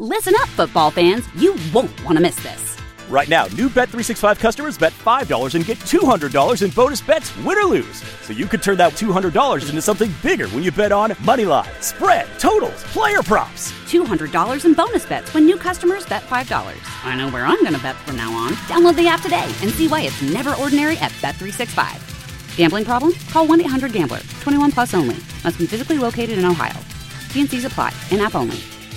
Listen up, football fans. You won't want to miss this. Right now, new Bet365 customers bet $5 and get $200 in bonus bets, win or lose. So you could turn that $200 into something bigger when you bet on money line, spread, totals, player props. $200 in bonus bets when new customers bet $5. I know where I'm going to bet from now on. Download the app today and see why it's never ordinary at Bet365. Gambling problem? Call 1-800-GAMBLER. 21 plus only. Must be physically located in Ohio. T&Cs apply. In-app only.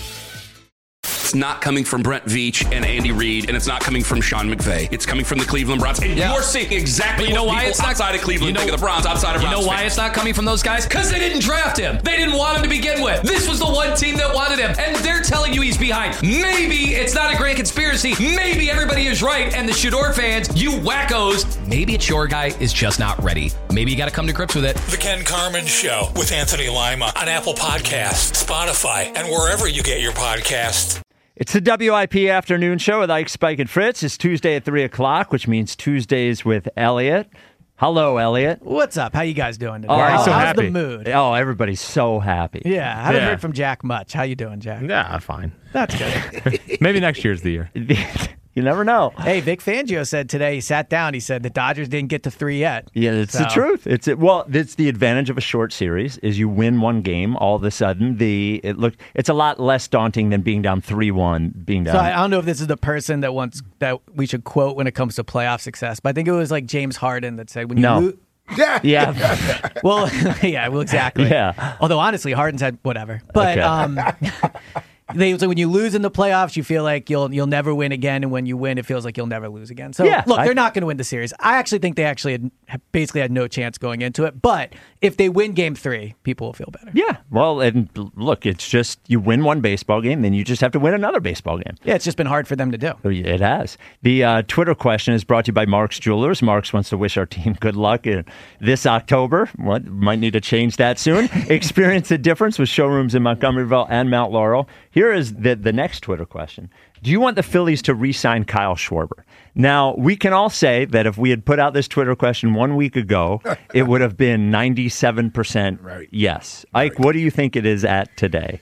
It's not coming from Brent Veach and Andy Reid, and it's not coming from Sean McVay. It's coming from the Cleveland Browns. And you're seeing exactly what people outside of Cleveland think of the Browns, outside of Browns. You know why it's not coming from those guys? Because they didn't draft him. They didn't want him to begin with. This was the one team that wanted him, and they're telling you he's behind. Maybe it's not a grand conspiracy. Maybe everybody is right, and the Shador fans, you wackos, maybe it's your guy is just not ready. Maybe you got to come to grips with it. The Ken Carman Show with Anthony Lima on Apple Podcasts, Spotify, and wherever you get your podcasts. It's the WIP Afternoon Show with Ike, Spike, and Fritz. It's Tuesday at 3 o'clock, which means Tuesdays with Elliot. Hello, Elliot. What's up? How you guys doing today? How's the mood? Oh, everybody's so happy. Yeah, I haven't heard from Jack much. How you doing, Jack? Yeah, fine. That's good. Maybe next year's the year. You never know. Hey, Vic Fangio said today, he sat down, he said the Dodgers didn't get to 3 yet. Yeah, it's the truth. It's the advantage of a short series is you win one game, all of a sudden it's a lot less daunting than being down 3-1, being down. So I don't know if this is the person that we should quote when it comes to playoff success, but I think it was like James Harden that said when you lose. Yeah. Well, exactly. Yeah. Although honestly, Harden said whatever. But so when you lose in the playoffs, you feel like you'll never win again, and when you win, it feels like you'll never lose again. So look, they're not going to win the series. I actually think they basically had no chance going into it. But if they win Game 3, people will feel better. Yeah. Well, and look, it's just you win one baseball game, then you just have to win another baseball game. Yeah, it's just been hard for them to do. It has. The Twitter question is brought to you by Mark's Jewelers. Mark's wants to wish our team good luck this October. Might need to change that soon. Experience the difference with showrooms in Montgomeryville and Mount Laurel. Here is the next Twitter question. Do you want the Phillies to re-sign Kyle Schwarber? Now, we can all say that if we had put out this Twitter question 1 week ago, it would have been 97% yes. Right. Ike, what do you think it is at today?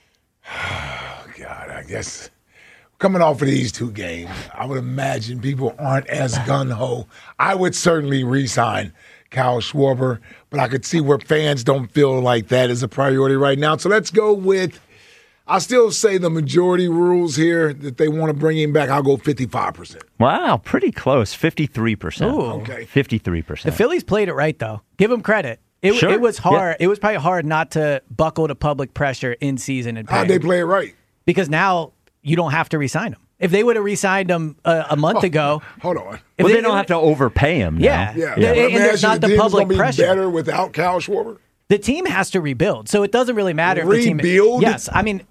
Oh, God, I guess coming off of these 2 games, I would imagine people aren't as gung-ho. I would certainly re-sign Kyle Schwarber, but I could see where fans don't feel like that is a priority right now. So let's go with, I still say the majority rules here that they want to bring him back. I'll go 55%. Wow, pretty close. 53%. Ooh. Okay. 53%. The Phillies played it right, though. Give them credit. It was hard. Yeah. It was probably hard not to buckle to public pressure in season. And how'd they play it right? Because now you don't have to re-sign him. If they would have re-signed him a month ago. Hold on. Well, they don't have to overpay him now. Yeah. And there's not the public pressure. Better without Kyle Schwarber? The team has to rebuild, so it doesn't really matter if the team rebuild. Yes, I mean,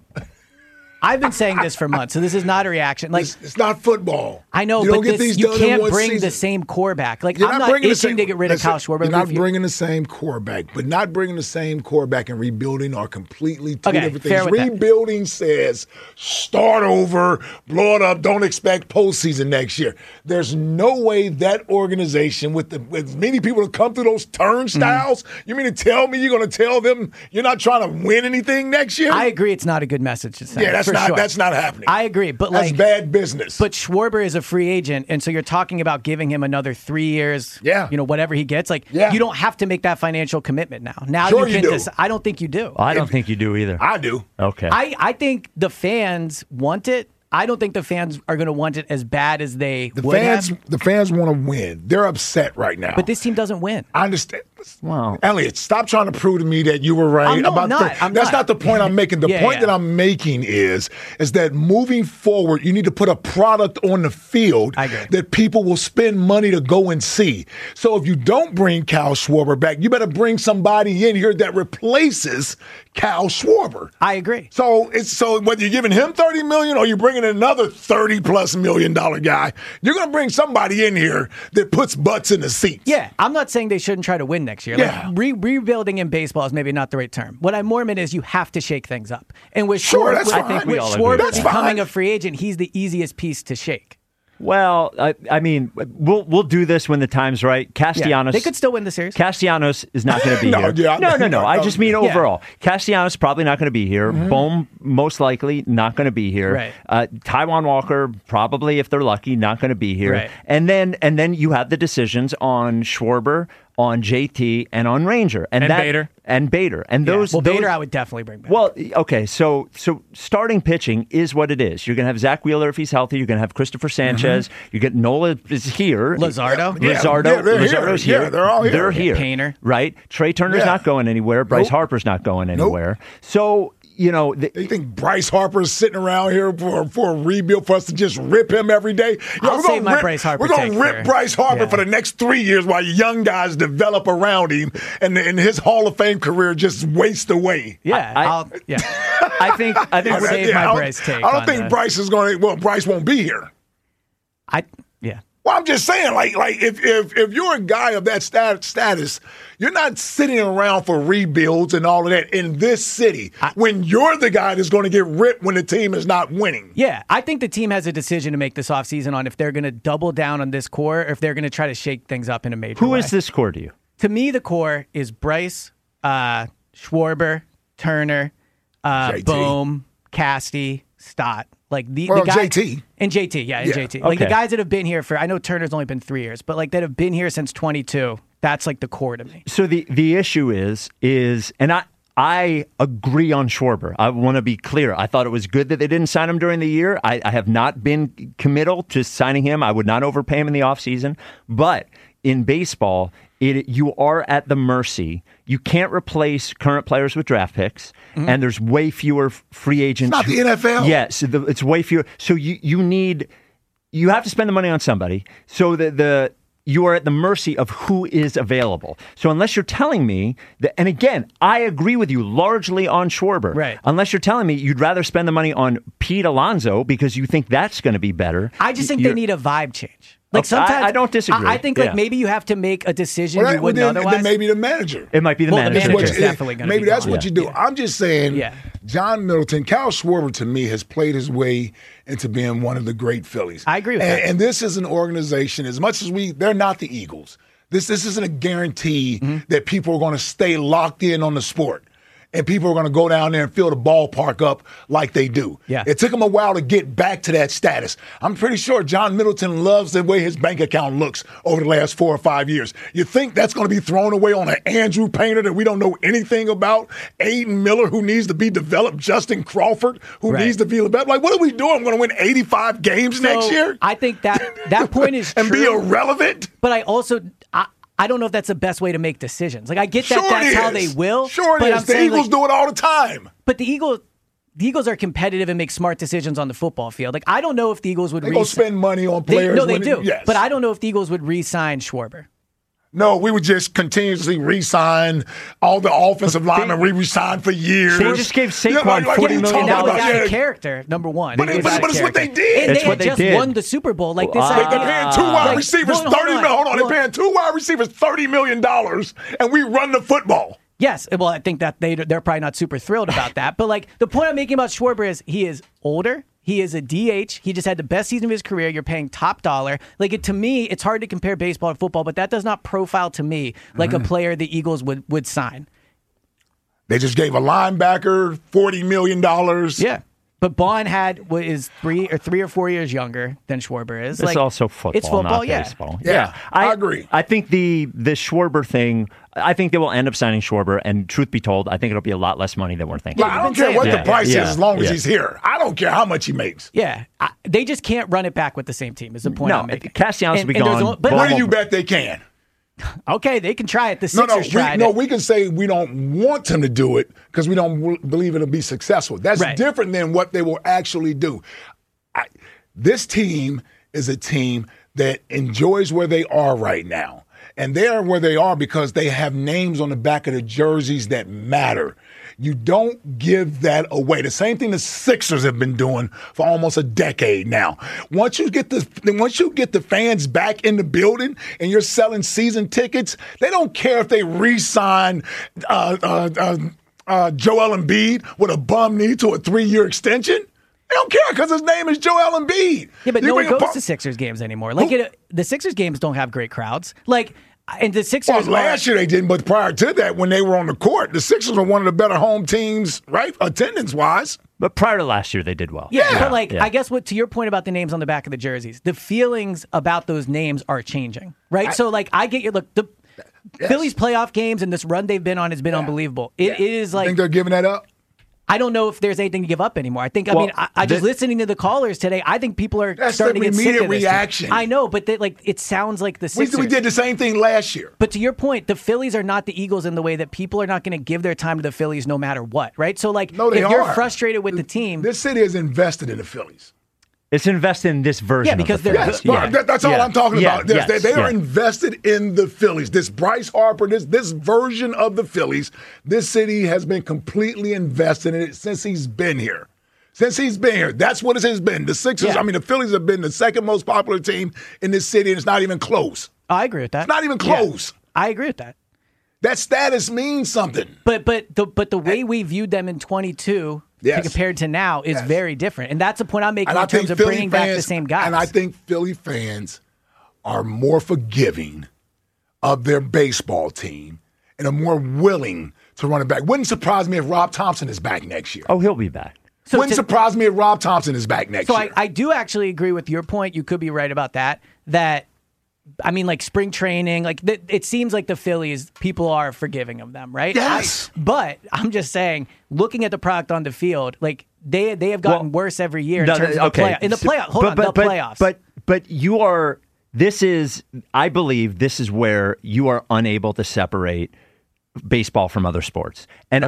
I've been saying this for months, so this is not a reaction. Like it's not football. I know, but you can't bring the same core back. Like I'm not itching to get rid of Kyle Schwarber. You're not bringing the same core back, but not bringing the same core back and rebuilding are completely two different things. Rebuilding says start over, blow it up, don't expect postseason next year. There's no way that organization with many people that come through those turnstiles, you mean to tell me you're going to tell them you're not trying to win anything next year? I agree it's not a good message to send. Yeah, that's not happening. I agree, but that's bad business. But Schwarber is a free agent, and so you're talking about giving him another 3 years. Yeah, whatever he gets. You don't have to make that financial commitment now. Now sure you can do. I don't think you do. I don't think you do either. I do. Okay. I think the fans want it. I don't think the fans are going to want it as bad as they would have. The fans want to win. They're upset right now. But this team doesn't win. I understand. Wow. Elliot, stop trying to prove to me that you were right. That's not the point I'm making. The point that I'm making is that moving forward, you need to put a product on the field that people will spend money to go and see. So if you don't bring Kyle Schwarber back, you better bring somebody in here that replaces Kyle Schwarber. I agree. So whether you're giving him $30 million or you're bringing another $30+ million guy, you're going to bring somebody in here that puts butts in the seats. Yeah, I'm not saying they shouldn't try to win next year. Yeah. Like, rebuilding in baseball is maybe not the right term. What I'm more meant is you have to shake things up. And with Schwarber, I think with Schwarber becoming a free agent, he's the easiest piece to shake. Well, I mean, we'll do this when the time's right. Castellanos, they could still win the series. Castellanos is not going to be here. No. I just mean overall. Castellanos probably not going to be here. Bohm most likely not going to be here. Right. Taijuan Walker probably, if they're lucky, not going to be here. Right. And then you have the decisions on Schwarber, on JT, and on Ranger. And Bader. And Bader. And those Bader I would definitely bring back. Well, okay, so starting pitching is what it is. You're going to have Zach Wheeler if he's healthy. You're going to have Christopher Sanchez. You get Nola is here. Lazardo. Lazardo's here. Yeah, they're all here. They're here. Painter. Right? Trey Turner's not going anywhere. Bryce Harper's not going anywhere. So, you know, you think Bryce Harper is sitting around here for a rebuild for us to just rip him every day? I'll save my Bryce Harper. We're going to rip Bryce Harper for the next 3 years while young guys develop around him, and his Hall of Fame career just wastes away. Yeah, I think I'll save my Bryce take. I don't think Bryce is going to. Well, Bryce won't be here. Well, I'm just saying, like if you're a guy of that status, you're not sitting around for rebuilds and all of that in this city when you're the guy that's going to get ripped when the team is not winning. Yeah, I think the team has a decision to make this offseason on if they're going to double down on this core or if they're going to try to shake things up in a major way. Who is this core to you? To me, the core is Bryce, Schwarber, Turner, Bohm, Casty, Stott. Like the guys, JT. And JT, and JT. Like the guys that have been here I know Turner's only been 3 years, but like that have been here since 22. That's like the core to me. So the issue is, and I agree on Schwarber. I want to be clear. I thought it was good that they didn't sign him during the year. I have not been committal to signing him. I would not overpay him in the offseason. But in baseball, you are at the mercy. You can't replace current players with draft picks, and there's way fewer free agents. It's not the NFL. Yes, it's way fewer. So you have to spend the money on somebody. So you are at the mercy of who is available. So unless you're telling me that, and again, I agree with you largely on Schwarber. Right. Unless you're telling me you'd rather spend the money on Pete Alonso because you think that's going to be better. I just think they need a vibe change. Like sometimes I don't disagree. I think like maybe you have to make a decision you wouldn't otherwise. Then maybe the manager. It might be the manager. Definitely going to maybe that's what you do. I'm just saying, John Middleton, Cal Schwarber to me has played his way into being one of the great Phillies. I agree with that. And this is an organization, as much as they're not the Eagles. This isn't a guarantee that people are going to stay locked in on the sport. And people are going to go down there and fill the ballpark up like they do. Yeah. It took him a while to get back to that status. I'm pretty sure John Middleton loves the way his bank account looks over the last 4 or 5 years. You think that's going to be thrown away on an Andrew Painter that we don't know anything about? Aiden Miller, who needs to be developed? Justin Crawford, who needs to be developed? Like, what are we doing? I'm going to win 85 games next year? I think that point is and true. be irrelevant? But I also... I don't know if that's the best way to make decisions. Like I get that that's how they will. Sure it is. The Eagles do it all the time. But the Eagles are competitive and make smart decisions on the football field. Like I don't know if the Eagles would. They go spend money on players. They do. Yes. But I don't know if the Eagles would re-sign Schwarber. No, we would just continuously re-sign all the offensive linemen. We re-signed for years. They just gave Saquon $40 million. That's a character, number one. But it's what they did. And they had just won the Super Bowl. Like this idea. They're paying two wide receivers $30 million. Hold on, they're paying two wide receivers $30 million, and we run the football. Yes, well, I think that they're probably not super thrilled about that. But like the point I'm making about Schwarber is he is older. He is a DH. He just had the best season of his career. You're paying top dollar. Like to me, it's hard to compare baseball and football, but that does not profile to me like a player the Eagles would sign. They just gave a linebacker $40 million. Yeah. But Bond is 3 or 4 years younger than Schwarber is. It's also football. It's football, not baseball. Yeah, I agree. I think the Schwarber thing, I think they will end up signing Schwarber, and truth be told, I think it'll be a lot less money than we're thinking. I don't care what the price is as long as he's here. I don't care how much he makes. Yeah. They just can't run it back with the same team is the point I'm making. Castellanos will be gone. But where do you bet they can? Okay, they can try it. The Sixers tried it. We can say we don't want them to do it because we don't believe it'll be successful. That's different than what they will actually do. This team is a team that enjoys where they are right now. And they are where they are because they have names on the back of the jerseys that matter. You don't give that away. The same thing the Sixers have been doing for almost a decade now. Once you get the fans back in the building and you're selling season tickets, they don't care if they re-sign Joel Embiid with a bum knee to a 3-year extension. They don't care because his name is Joel Embiid. Yeah, but no one goes to Sixers games anymore. Like the Sixers games don't have great crowds. Like, and the Sixers. Well, last year they didn't, but prior to that, when they were on the court, the Sixers were one of the better home teams, right, attendance-wise. But prior to last year, they did well. Yeah, but I guess to your point about the names on the back of the jerseys, the feelings about those names are changing, right? So, like, I get your look. The Phillies playoff games and this run they've been on has been unbelievable. It is like. You think they're giving that up? I don't know if there's anything to give up anymore. I think, I just listening to the callers today, I think people are starting to get sick of this. Reaction. I know, but it sounds like the Sixers. We did the same thing last year. But to your point, the Phillies are not the Eagles in the way that people are not going to give their time to the Phillies no matter what, right? So, like, if you're frustrated with the team. This city is invested in the Phillies. It's invested in this version. Yeah, because of the they're Phillies. That's all I'm talking about. They are invested in the Phillies. This Bryce Harper, this version of the Phillies, this city has been completely invested in it since he's been here. Since he's been here, that's what it has been. The Sixers, the Phillies have been the second most popular team in this city, and it's not even close. I agree with that. It's not even close. Yeah, I agree with that. That status means something. But the way we viewed them in 22 compared to now is very different. And that's the point I'm making in terms of bringing back the same guys. And I think Philly fans are more forgiving of their baseball team and are more willing to run it back. Wouldn't surprise me if Rob Thompson is back next year. Oh, he'll be back. Wouldn't surprise me if Rob Thompson is back next year. So I do actually agree with your point. You could be right about that. Like spring training, like it seems like the Phillies, people are forgiving of them, right? Yes. But I'm just saying, looking at the product on the field, like they have gotten worse every year in terms of the playoffs. In the playoffs. But you are. I believe this is where you are unable to separate baseball from other sports, and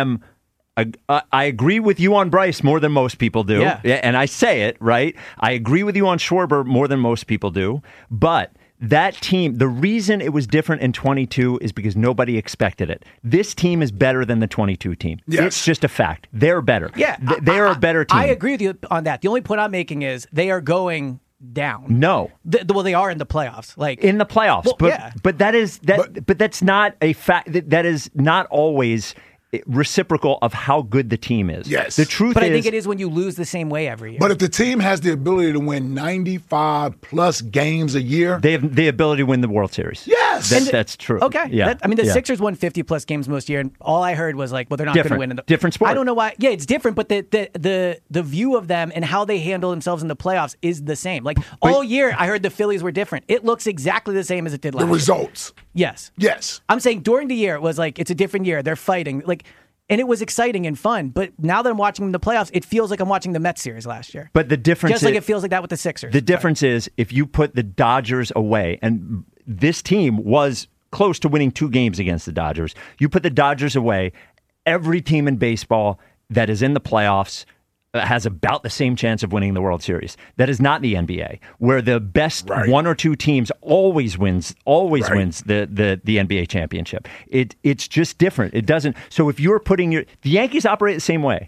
I agree with you on Bryce more than most people do. Yeah. And I say it, right? I agree with you on Schwarber more than most people do. But that team, the reason it was different in 22 is because nobody expected it. This team is better than the 22 team. Yes. It's just a fact. They're better. Yeah. They're a better team. I agree with you on that. The only point I'm making is they are going down. No. They are in the playoffs. Like in the playoffs. But that's not a fact. That is not always reciprocal of how good the team is. Yes. The truth but is... I think it is when you lose the same way every year. But if the team has the ability to win 95-plus games a year... They have the ability to win the World Series. Yes! That's true. Okay. Yeah. The Sixers won 50-plus games most year, and all I heard was like, well, they're not going to win. Different sport. I don't know why. Yeah, it's different, but the view of them and how they handle themselves in the playoffs is the same. Like, all year, I heard the Phillies were different. It looks exactly the same as it did last year. The results. Yes. Yes. I'm saying during the year, it was like, it's a different year. They're fighting. Like... And it was exciting and fun, but now that I'm watching the playoffs, it feels like I'm watching the Mets series last year. But the difference just like it feels like that with the Sixers. The difference is if you put the Dodgers away, and this team was close to winning 2 games against the Dodgers, you put the Dodgers away, every team in baseball that is in the playoffs has about the same chance of winning the World Series. That is not the NBA, where the best 1 or 2 teams always wins the NBA championship. It's just different. It doesn't. So if you're putting the Yankees operate the same way.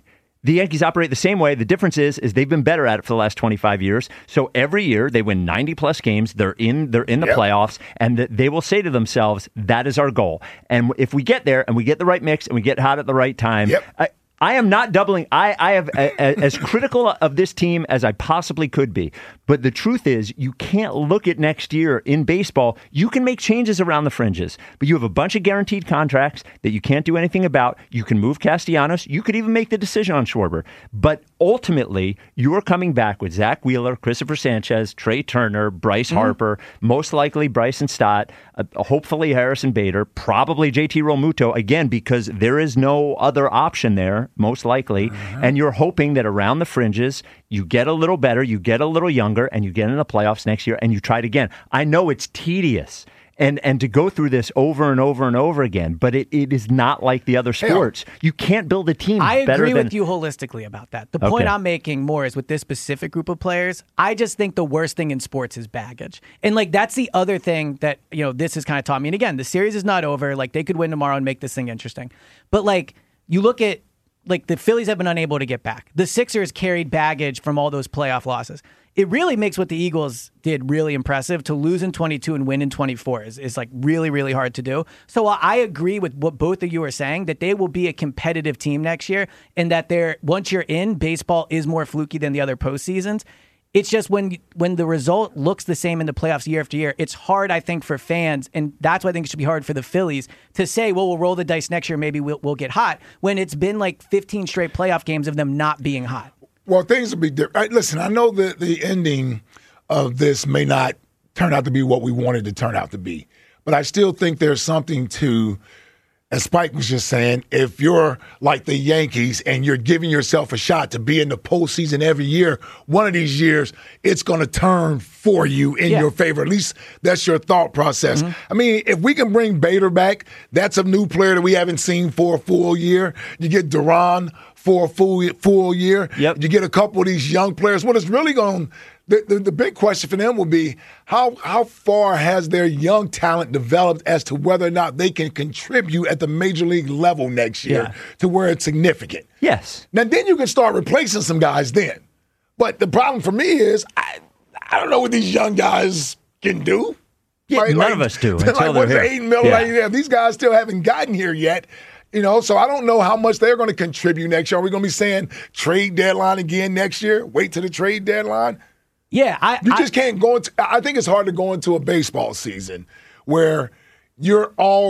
The difference is they've been better at it for the last 25 years. So every year they win 90-plus games. They're in the playoffs, and they will say to themselves, "That is our goal." And if we get there and we get the right mix and we get hot at the right time. I am not doubling. I have as critical of this team as I possibly could be. But the truth is, you can't look at next year in baseball. You can make changes around the fringes, but you have a bunch of guaranteed contracts that you can't do anything about. You can move Castellanos. You could even make the decision on Schwarber. But ultimately, you are coming back with Zach Wheeler, Christopher Sanchez, Trey Turner, Bryce Harper, most likely Bryson Stott, hopefully Harrison Bader, probably JT Realmuto, again, because there is no other option there. Most likely, and you're hoping that around the fringes, you get a little better, you get a little younger, and you get in the playoffs next year, and you try it again. I know it's tedious, and to go through this over and over and over again, but it is not like the other sports. You can't build a team I better agree than... with you holistically about that. The point I'm making more is with this specific group of players, I just think the worst thing in sports is baggage. And, like, that's the other thing that, this has kind of taught me. And, again, the series is not over. Like, they could win tomorrow and make this thing interesting. But, like, you look at like the Phillies have been unable to get back. The Sixers carried baggage from all those playoff losses. It really makes what the Eagles did really impressive. To lose in 22 and win in 24 is like really, really hard to do. So I agree with what both of you are saying, that they will be a competitive team next year, and that once you're in, baseball is more fluky than the other postseasons. It's just when the result looks the same in the playoffs year after year, it's hard, I think, for fans, and that's why I think it should be hard for the Phillies to say, well, we'll roll the dice next year, maybe we'll get hot, when it's been like 15 straight playoff games of them not being hot. Well, things will be different. Listen, I know that the ending of this may not turn out to be what we wanted to turn out to be, but I still think there's something to, as Spike was just saying, if you're like the Yankees and you're giving yourself a shot to be in the postseason every year, one of these years it's going to turn for you in your favor. At least that's your thought process. Mm-hmm. I mean, if we can bring Bader back, that's a new player that we haven't seen for a full year. You get Duran for a full year. Yep. You get a couple of these young players. What it's really going the big question for them will be how far has their young talent developed as to whether or not they can contribute at the major league level next year to where it's significant. Yes. Now, then you can start replacing some guys then. But the problem for me is I don't know what these young guys can do. Yeah, right? None of us do until they're here. $8 million. These guys still haven't gotten here yet. So I don't know how much they're going to contribute next year. Are we going to be saying trade deadline again next year? Wait till the trade deadline? Yeah. You just can't go into – I think it's hard to go into a baseball season where you're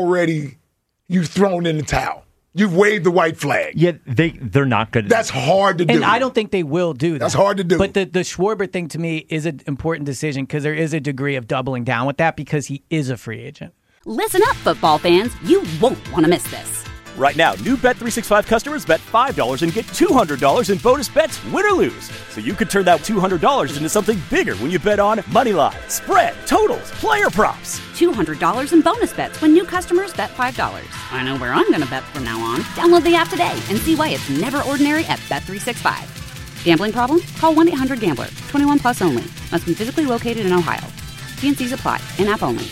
you've thrown in the towel. You've waved the white flag. Yeah, they're not good. That's hard to do. And I don't think they will do that. That's hard to do. But the Schwarber thing to me is an important decision because there is a degree of doubling down with that because he is a free agent. Listen up, football fans. You won't want to miss this. Right now, new Bet365 customers bet $5 and get $200 in bonus bets, win or lose. So you could turn that $200 into something bigger when you bet on moneyline, spread, totals, player props. $200 in bonus bets when new customers bet $5. I know where I'm going to bet from now on. Download the app today and see why it's never ordinary at Bet365. Gambling problem? Call 1-800-GAMBLER. 21 plus only. Must be physically located in Ohio. T&Cs apply. In-app only.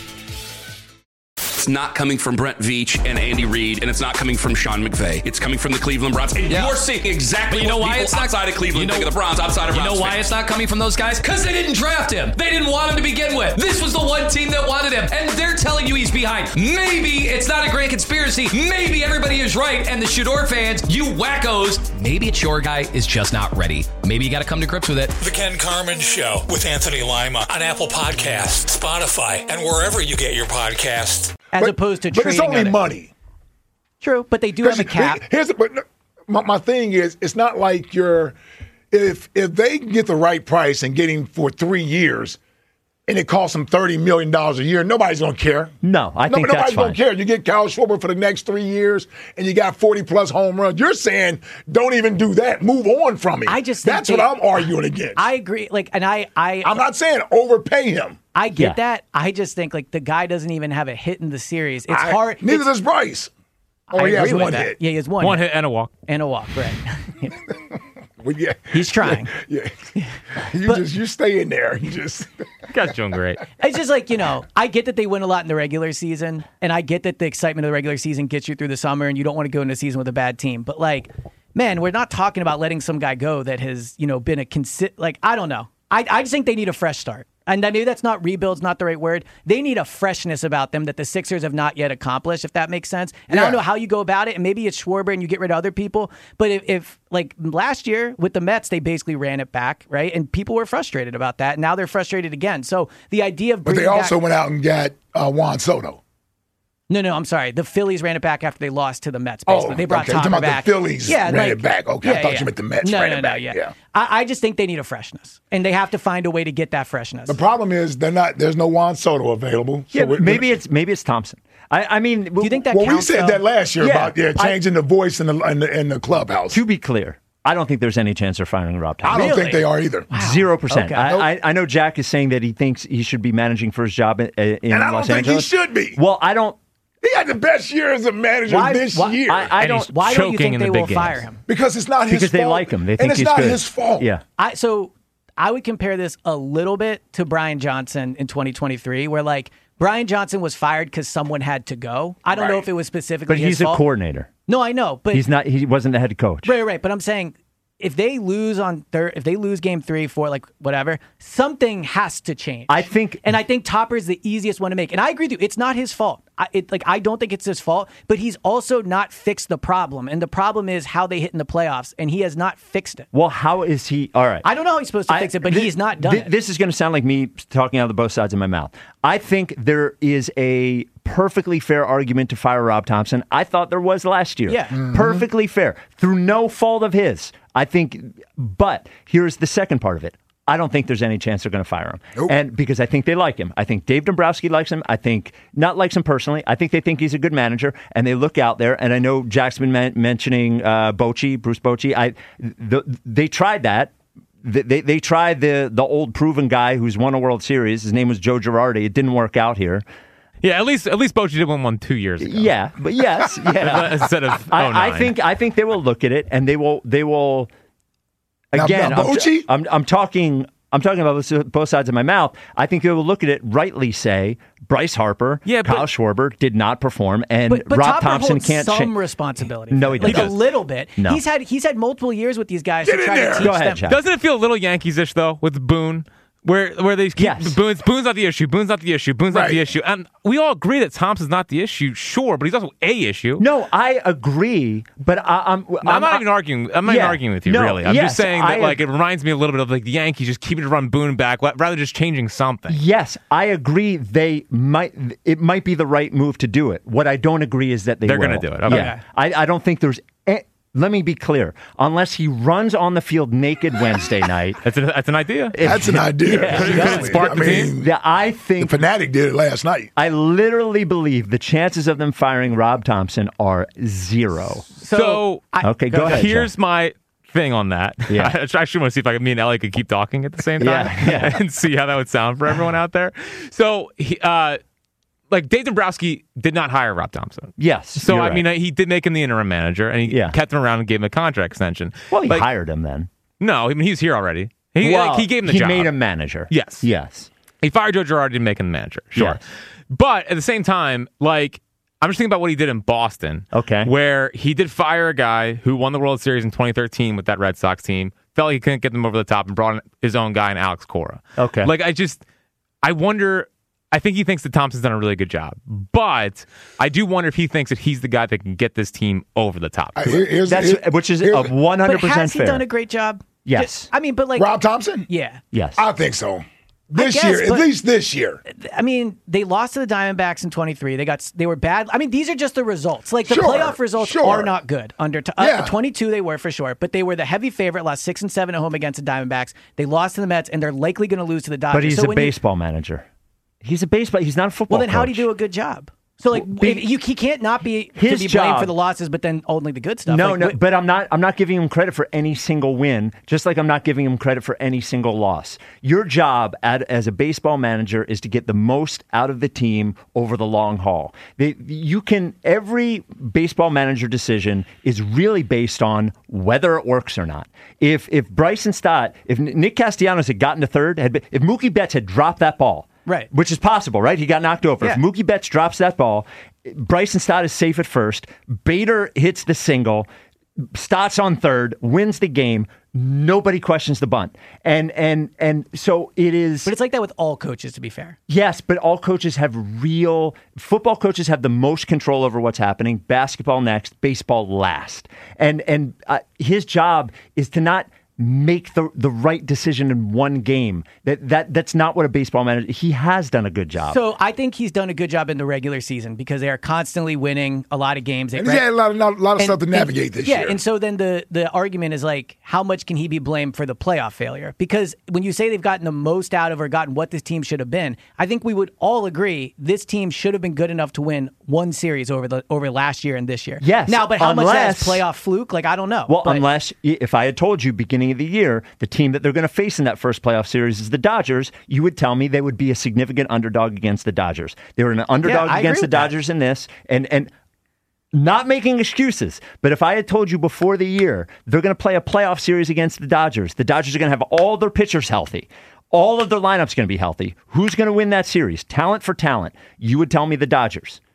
It's not coming from Brent Veach and Andy Reid, and it's not coming from Sean McVay. It's coming from the Cleveland Browns. And you're seeing exactly you know what why people it's not, outside of Cleveland think of the Browns, outside of Browns. You know why fans. it's not coming from those guys? Because they didn't draft him. They didn't want him to begin with. This was the one team that wanted him, and they're telling you he's behind. Maybe it's not a grand conspiracy. Maybe everybody is right, and the Shador fans, you wackos, maybe it's your guy is just not ready. Maybe you got to come to grips with it. The Ken Carman Show with Anthony Lima on Apple Podcasts, Spotify, and wherever you get your podcasts. As opposed to trading. But it's only money. True, but they do have a cap. My thing is, it's not like if they get the right price and get him for 3 years, and it costs them $30 million a year, nobody's going to care. No, I think that's nobody's fine. going to care. You get Kyle Schwarber for the next 3 years, and you got 40-plus home runs. You're saying, don't even do that. Move on from him. That's what I'm arguing against. I agree. I'm not saying overpay him. I get that. I just think the guy doesn't even have a hit in the series. It's hard. Neither does Bryce. Oh, he has one hit. Yeah, he has one. One hit and a walk. Right. Well, yeah. He's trying. Yeah. You stay in there. You guys doing great. It's just I get that they win a lot in the regular season, and I get that the excitement of the regular season gets you through the summer, and you don't want to go into the season with a bad team. But man, we're not talking about letting some guy go that has been a I don't know. I just think they need a fresh start. And maybe that's not rebuild's not the right word. They need a freshness about them that the Sixers have not yet accomplished, if that makes sense. And I don't know how you go about it. And maybe it's Schwarber and you get rid of other people. But if like last year with the Mets, they basically ran it back, right? And people were frustrated about that. And now they're frustrated again. So the idea of But they also went out and got Juan Soto. No, I'm sorry. The Phillies ran it back after they lost to the Mets. Basically. They brought Topper back. The Phillies ran it back. Okay, I thought you meant the Mets ran it back. Yeah. I just think they need a freshness, and they have to find a way to get that freshness. The problem is there's no Juan Soto available. So maybe it's Thompson. I mean, do you think that? Well, counts, we said that last year about changing the voice in the clubhouse. To be clear, I don't think there's any chance of firing Rob Thompson. I don't think they are either. Wow. 0%. Okay. I know Jack is saying that he thinks he should be managing for his job in Los Angeles. And I don't think he should be. Well, I don't. He had the best year as a manager this year. Why don't you think they will fire him? Because it's not his fault. Because they like him. They think and it's he's not good. his fault. Yeah. So I would compare this a little bit to Brian Johnson in 2023, where Brian Johnson was fired because someone had to go. I don't know if it was specifically but he's his fault. a coordinator. No, I know, but he wasn't the head coach. Right. But I'm saying if they lose if they lose game 3, 4, like whatever, something has to change. I think Topper's the easiest one to make. And I agree with you. It's not his fault. I don't think it's his fault, but he's also not fixed the problem. And the problem is how they hit in the playoffs, and he has not fixed it. Well, how is he? All right. I don't know how he's supposed to fix it, but he's not done it. This is going to sound like me talking out of both sides of my mouth. I think there is a perfectly fair argument to fire Rob Thompson. I thought there was last year. Yeah. Mm-hmm. Perfectly fair. Through no fault of his. I think, but here's the second part of it. I don't think there's any chance they're going to fire him. Nope. And because I think they like him. I think Dave Dombrowski likes him. I think, not likes him personally. I think they think he's a good manager, and they look out there. And I know Jack's been mentioning Bruce Bochy. They tried that. They tried the old proven guy who's won a World Series. His name was Joe Girardi. It didn't work out here. Yeah, at least Bochy did win one 2 years ago. Yeah, but yes, yeah. Instead of 09. I think they will look at it, and they will again. Now, Bochy? I'm talking about both sides of my mouth. I think they will look at it, rightly say Bryce Harper, Kyle Schwarber did not perform, and but Rob Topper Thompson holds can't some responsibility. No, he doesn't. Like a little bit. No. He's had multiple years with these guys to try to teach Go ahead, them. Jack. Doesn't it feel a little Yankees-ish, though, with Boone? Where they keep Boone's not the issue. Boone's not the issue. Boone's not the issue. And we all agree that Thompson's not the issue, sure, but he's also a issue. No, I agree, but I'm not even arguing. I'm not even arguing with you, really. I'm just saying that it reminds me a little bit of like the Yankees just keeping to run Boone back rather than just changing something. Yes, I agree. It might be the right move to do it. What I don't agree is that they're going to do it. Okay. Yeah, I don't think there's. Let me be clear. Unless he runs on the field naked Wednesday night. That's an idea. That's an idea. I think the Fanatic did it last night. I literally believe the chances of them firing Rob Thompson are 0. So okay, go ahead. Here's my thing on that. Yeah. I actually want to see if me and Ellie could keep talking at the same time and see how that would sound for everyone out there. So Dave Dombrowski did not hire Rob Thompson. Yes. So, I mean, he did make him the interim manager, and he kept him around and gave him a contract extension. Well, he hired him then. No, I mean, he's here already. He gave him the job. He made him manager. Yes. He fired Joe Girardi to make him the manager. Sure. Yes. But at the same time, I'm just thinking about what he did in Boston. Okay. Where he did fire a guy who won the World Series in 2013 with that Red Sox team, felt like he couldn't get them over the top, and brought in his own guy in Alex Cora. Okay. I wonder... I think he thinks that Thompson's done a really good job, but I do wonder if he thinks that he's the guy that can get this team over the top. Which is 100% fair. Has he done a great job? Yes. Rob Thompson? Yeah. Yes. I think so. This year, at least this year. I mean, they lost to the Diamondbacks in 23. They were bad. I mean, these are just the results. The playoff results are not good. Under 22, they were for sure, but they were the heavy favorite. Lost 6 and 7 at home against the Diamondbacks. They lost to the Mets, and they're likely going to lose to the Dodgers. But he's a baseball manager. He's a baseball. He's not a football. Well, then how do you do a good job? So he can't not be to be blamed for the losses, but then only the good stuff. No, but I'm not giving him credit for any single win. Just like I'm not giving him credit for any single loss. Your job as a baseball manager is to get the most out of the team over the long haul. Every baseball manager decision is really based on whether it works or not. If Bryson Stott, if Nick Castellanos had gotten to third, if Mookie Betts had dropped that ball. Right. Which is possible, right? He got knocked over. Yeah. If Mookie Betts drops that ball, Bryson Stott is safe at first. Bader hits the single. Stott's on third, wins the game. Nobody questions the bunt. And so it is. But it's like that with all coaches, to be fair. Yes, but all coaches have football coaches have the most control over what's happening. Basketball next, baseball last. And his job is to not make the right decision in one game. That's not what a baseball manager. He has done a good job. So I think he's done a good job in the regular season because they are constantly winning a lot of games. And he's had a lot of stuff to navigate this year. Yeah, and so then the argument is how much can he be blamed for the playoff failure? Because when you say they've gotten the most out of or gotten what this team should have been, I think we would all agree this team should have been good enough to win one series over last year and this year. Yes. Now, but how much that's playoff fluke? I don't know. Well, unless if I had told you beginning of the year, the team that they're going to face in that first playoff series is the Dodgers, you would tell me they would be a significant underdog against the Dodgers. They were an underdog against the Dodgers in this, and not making excuses. But if I had told you before the year they're going to play a playoff series against the Dodgers are going to have all their pitchers healthy. All of their lineup's going to be healthy. Who's going to win that series? Talent for talent. You would tell me the Dodgers.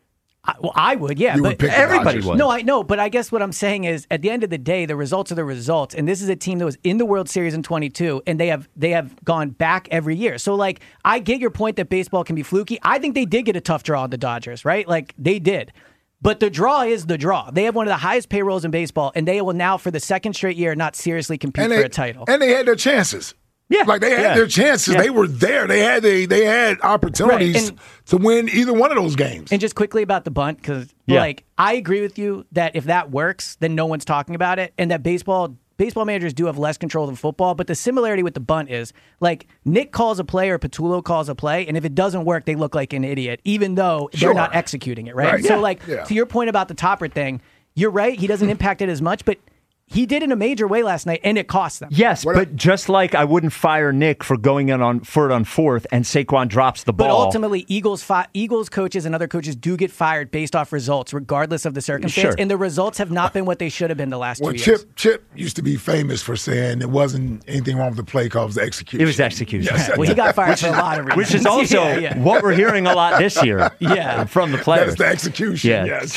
I would, yeah. But everybody would. No, I know. But I guess what I'm saying is, at the end of the day, the results are the results. And this is a team that was in the World Series in 22, and they have gone back every year. So, like, I get your point that baseball can be fluky. I think they did get a tough draw on the Dodgers, right? Like, they did. But the draw is the draw. They have one of the highest payrolls in baseball, and they will now, for the second straight year, not seriously compete for a title. And they had their chances. Yeah, like they had their chances. Yeah. They were there. They had opportunities to win either one of those games. And just quickly about the bunt, because like I agree with you that if that works, then no one's talking about it, and that baseball managers do have less control than football. But the similarity with the bunt is like Nick calls a play or Patullo calls a play, and if it doesn't work, they look like an idiot, even though they're not executing it. Right? So to your point about the Topper thing, you're right. He doesn't impact it as much, but he did in a major way last night, and it cost them. Yes, but just like I wouldn't fire Nick for going in on fourth, and Saquon drops the ball. But ultimately, Eagles coaches and other coaches do get fired based off results, regardless of the circumstance. And the results have not been what they should have been the last 2 years. Chip used to be famous for saying it wasn't anything wrong with the play call, it was execution. It was execution. Yes. Well, he got fired for a lot of reasons. Which is also what we're hearing a lot this year from the players. That's the execution, yes.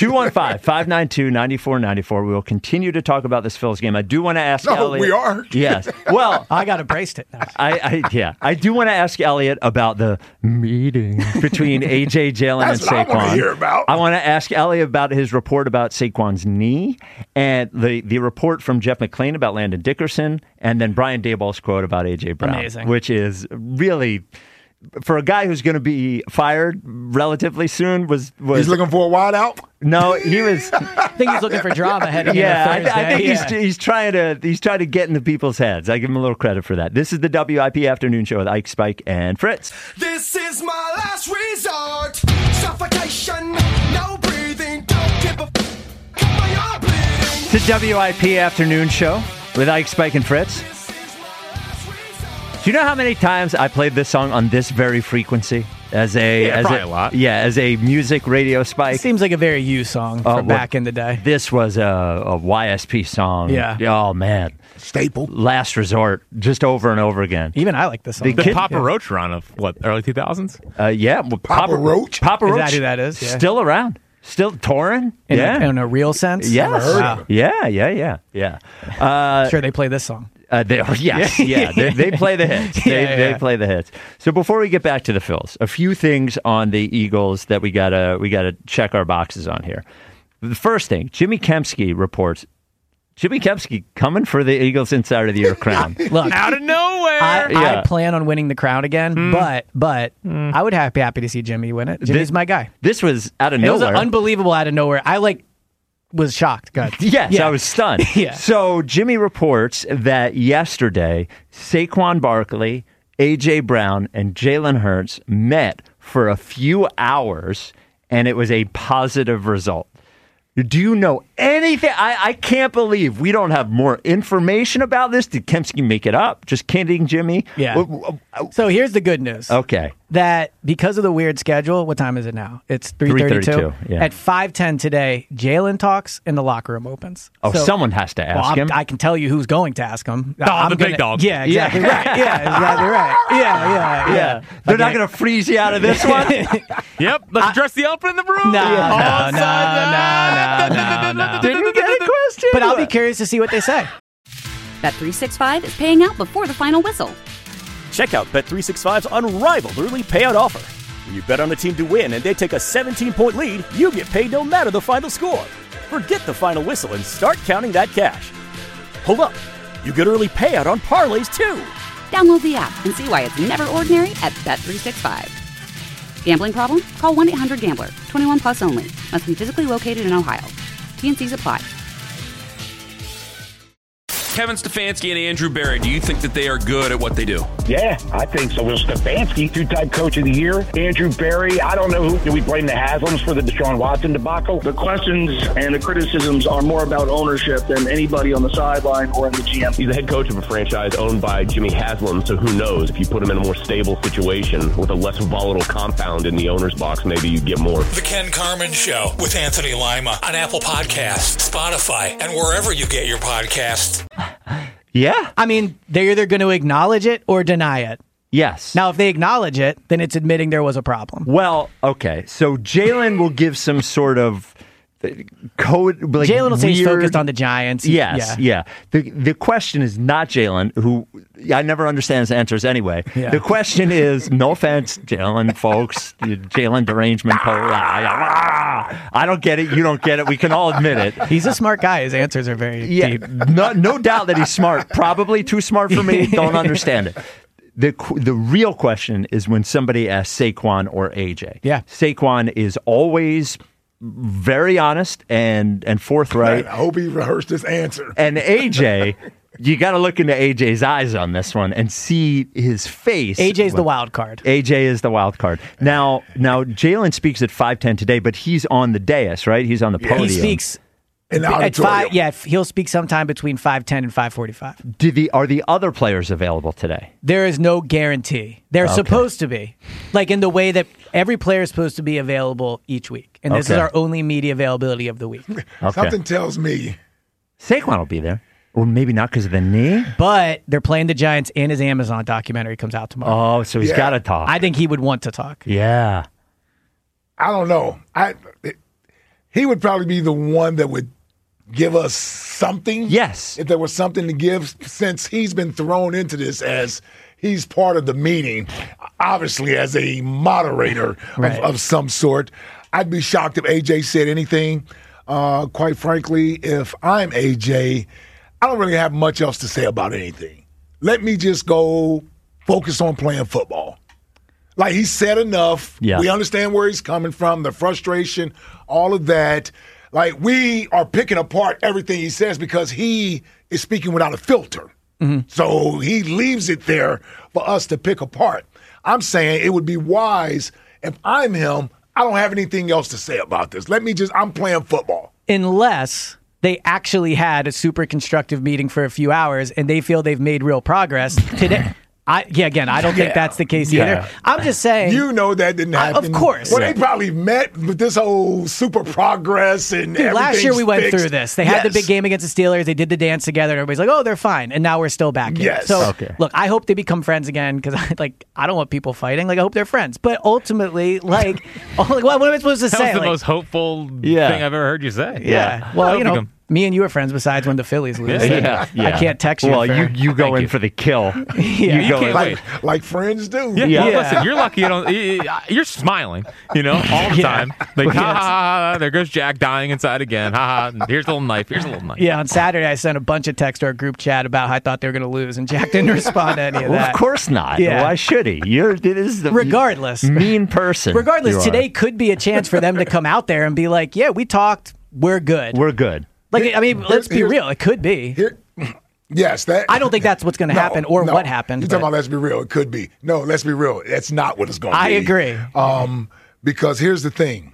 215-592-9494. We will continue to talk about this Phil's game. I do want to ask Elliot. We are. Yes. Well, I got embraced it now. I do want to ask Elliot about the meeting between AJ, Jalen, and Saquon. That's what I want to hear about. I want to ask Elliot about his report about Saquon's knee, and the report from Jeff McClain about Landon Dickerson, and then Brian Daboll's quote about AJ Brown. Amazing. Which is really, for a guy who's going to be fired relatively soon, was he's looking for a wide out? No, he was. I think he's looking for drama heading into Thursday. I think he's trying to get into people's heads. I give him a little credit for that. This is the WIP Afternoon Show with Ike, Spike, and Fritz. This is my last resort. Suffocation, no breathing. Don't give a my arm bleeding. It's the WIP Afternoon Show with Ike, Spike, and Fritz. Do you know how many times I played this song on this very frequency? Probably a lot. Yeah, as a music radio spike. Seems like a very you song from back in the day. This was a YSP song. Yeah. Oh, man. Staple. Last resort, just over and over again. Even I like this song. The Papa Roach run of, early 2000s? Yeah. Well, Papa Roach? Papa Roach. Is that who that is? Yeah. Still around. Still touring? In a real sense? Yes. Wow. Yeah. Sure, they play this song. They play the hits. They play the hits. So before we get back to the Phils, a few things on the Eagles that we gotta check our boxes on here. The first thing, Jimmy Kempski reports. Jimmy Kempski coming for the Eagles Insider of the Year crown. Look, out of nowhere. I plan on winning the crown again, but I would be happy to see Jimmy win it. Jimmy's my guy. This was out of nowhere. It was unbelievable out of nowhere. I was shocked. Good. Yes, I was stunned. So Jimmy reports that yesterday, Saquon Barkley, AJ Brown, and Jalen Hurts met for a few hours, and it was a positive result. Do you know anything? I can't believe we don't have more information about this. Did Kempski make it up? Just kidding, Jimmy? Yeah. So here's the good news. Okay. That because of the weird schedule, what time is it now? It's 3:32. Yeah. At 5:10 today, Jalen talks and the locker room opens. Oh, so, someone has to ask him. I can tell you who's going to ask him. Big dog. Yeah, exactly right. Yeah, exactly right. Yeah. They're not going to freeze you out of this one? Yep. Let's address the elephant in the room. No. Didn't get a question. But I'll be curious to see what they say. Bet365 is paying out before the final whistle. Check out Bet365's unrivaled early payout offer. When you bet on a team to win and they take a 17-point lead, you get paid no matter the final score. Forget the final whistle and start counting that cash. Hold up. You get early payout on parlays, too. Download the app and see why it's never ordinary at Bet365. Gambling problem? Call 1-800-GAMBLER. 21 plus only. Must be physically located in Ohio. T&Cs apply. Kevin Stefanski and Andrew Berry, do you think that they are good at what they do? Yeah, I think so. Well, Stefanski, two-time coach of the year. Andrew Berry, I don't know do we blame the Haslams for the Deshaun Watson debacle? The questions and the criticisms are more about ownership than anybody on the sideline or in the GM. He's the head coach of a franchise owned by Jimmy Haslam, so who knows? If you put him in a more stable situation with a less volatile compound in the owner's box, maybe you get more. The Ken Carman Show with Anthony Lima on Apple Podcasts, Spotify, and wherever you get your podcasts. Yeah. I mean, they're either going to acknowledge it or deny it. Yes. Now, if they acknowledge it, then it's admitting there was a problem. Well, okay. So Jalen will give some sort of code. Like Jalen will say he's focused on the Giants. Yes, yeah. The question is not Jalen, who I never understand his answers anyway. Yeah. The question is, no offense, Jalen, folks, Jalen derangement. I don't get it. You don't get it. We can all admit it. He's a smart guy. His answers are very deep. No doubt that he's smart. Probably too smart for me. Don't understand it. The real question is when somebody asks Saquon or AJ. Yeah. Saquon is always very honest and forthright. Man, I hope he rehearsed his answer. And AJ, you got to look into AJ's eyes on this one and see his face. AJ's the wild card. AJ is the wild card. Now Jalen speaks at 5:10 today, but he's on the dais, right? He's on the podium. He speaks in the auditorium. He'll speak sometime between 5:10 and 5:45. Are the other players available today? There is no guarantee. They're supposed to be. Like in the way that every player is supposed to be available each week. And this is our only media availability of the week. Something tells me Saquon will be there. Or maybe not because of the knee. But they're playing the Giants and his Amazon documentary comes out tomorrow. Oh, so he's got to talk. I think he would want to talk. Yeah. I don't know. He would probably be the one that would give us something. Yes. If there was something to give, since he's been thrown into this as he's part of the meeting, obviously as a moderator of some sort. I'd be shocked if AJ said anything. Quite frankly, if I'm AJ, I don't really have much else to say about anything. Let me just go focus on playing football. Like, he said enough. Yeah. We understand where he's coming from, the frustration, all of that. Like, we are picking apart everything he says because he is speaking without a filter. Mm-hmm. So he leaves it there for us to pick apart. I'm saying it would be wise if I'm him. I don't have anything else to say about this. I'm playing football. Unless they actually had a super constructive meeting for a few hours and they feel they've made real progress today. I don't think that's the case either. I'm just saying. You know that didn't happen. Of course. Well, they probably met with this whole super progress and everything. Last year we went fixed. through this. They had the big game against the Steelers. They did the dance together, and everybody's like, "Oh, they're fine." And now we're still back in. Yes. So, look, I hope they become friends again because, I don't want people fighting. I hope they're friends. But ultimately, what am I supposed to say? That was the most hopeful thing I've ever heard you say. Yeah. Well, me and you are friends besides when the Phillies lose. Yeah. I can't text you. Well, you go in for the kill. You go can't wait. Like friends do. Yeah. Listen, you're lucky. You're smiling, all the time. Like, there goes Jack dying inside again. Here's a little knife. Yeah, on Saturday I sent a bunch of texts to our group chat about how I thought they were going to lose, and Jack didn't respond to any of that. Of course not. Yeah. Why should he? Regardless. Mean person. Regardless, today could be a chance for them to come out there and be like, yeah, we talked. We're good. We're good. Let's be real. It could be. Yes, I don't think that's what's going to happen or what happened. You're talking about let's be real. It could be. No, let's be real. That's not what it's going to be. I agree. Because here's the thing.